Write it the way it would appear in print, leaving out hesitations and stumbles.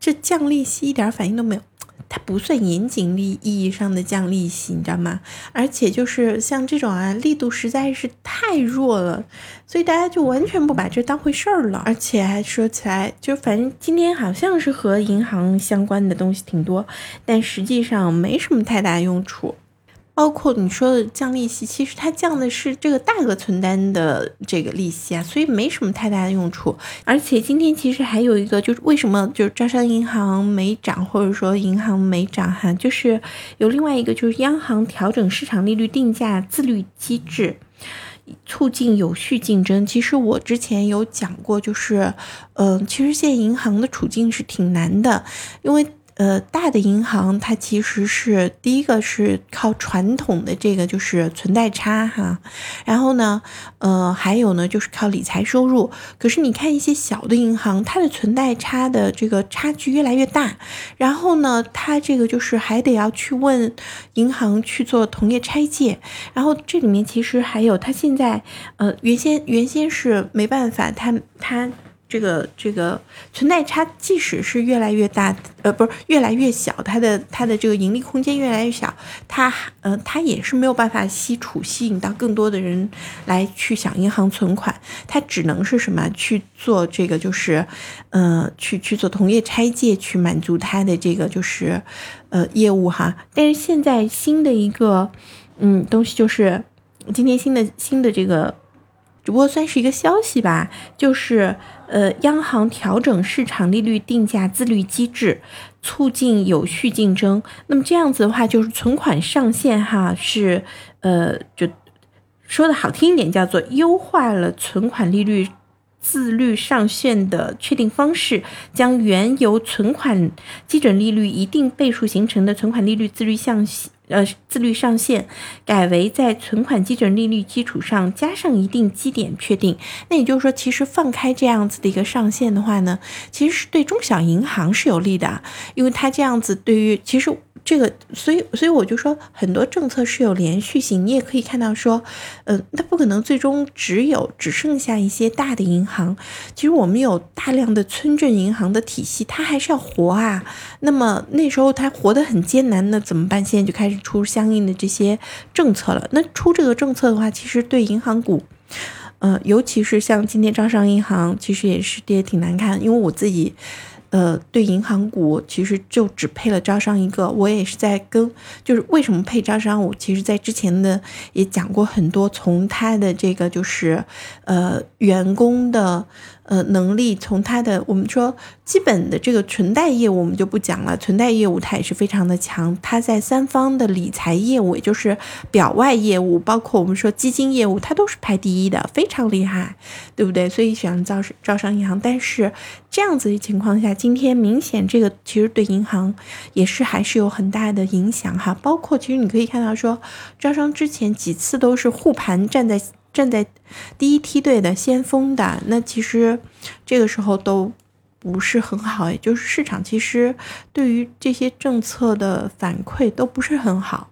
这降利息一点反应都没有。它不算严谨意义上的降利息，你知道吗？而且就是像这种力度实在是太弱了，所以大家就完全不把这当回事儿了。而且还说起来，就反正今天好像是和银行相关的东西挺多，但实际上没什么太大用处。包括你说的降利息，其实它降的是这个大额存单的这个利息所以没什么太大的用处。而且今天其实还有一个，就是为什么就是招商银行没涨，或者说银行没涨就是有另外一个，就是央行调整市场利率定价自律机制，促进有序竞争。其实我之前有讲过，就是其实现在银行的处境是挺难的，因为大的银行它其实是第一个是靠传统的这个就是存贷差然后呢还有呢就是靠理财收入。可是你看一些小的银行，它的存贷差的这个差距越来越大，然后呢它这个就是还得要去问银行去做同业拆借，然后这里面其实还有它现在原先是没办法，它这个存贷差即使是越来越大，不是越来越小，它的这个盈利空间越来越小，它也是没有办法吸引到更多的人来去想银行存款，它只能是什么去做这个就是去做同业拆借，去满足它的这个就是业务但是现在新的一个东西就是今天新的这个。只不过算是一个消息吧，就是央行调整市场利率定价自律机制，促进有序竞争。那么这样子的话，就是存款上限是就说的好听一点，叫做优化了存款利率自律上限的确定方式，将原由存款基准利率一定倍数形成的存款利率自律上限改为在存款基准利率基础上加上一定基点确定。那也就是说，其实放开这样子的一个上限的话呢，其实是对中小银行是有利的，因为它这样子对于其实这个，所以我就说很多政策是有连续性。你也可以看到说，它不可能最终只剩下一些大的银行，其实我们有大量的村镇银行的体系，它还是要活那么那时候它活得很艰难，那怎么办？现在就开始出相应的这些政策了。那出这个政策的话，其实对银行股尤其是像今天招商银行其实也是跌挺难看，因为我自己对银行股其实就只配了招商一个。我也是在就是为什么配招商，我其实在之前的也讲过很多，从他的这个就是员工的能力，从他的我们说基本的这个存贷业务我们就不讲了，存贷业务它也是非常的强，它在三方的理财业务，也就是表外业务，包括我们说基金业务，它都是排第一的，非常厉害，对不对？所以选招商银行。但是这样子的情况下，今天明显这个其实对银行也是还是有很大的影响包括其实你可以看到说，招商之前几次都是护盘站在第一梯队的先锋的，那其实这个时候都不是很好，也就是市场其实对于这些政策的反馈都不是很好。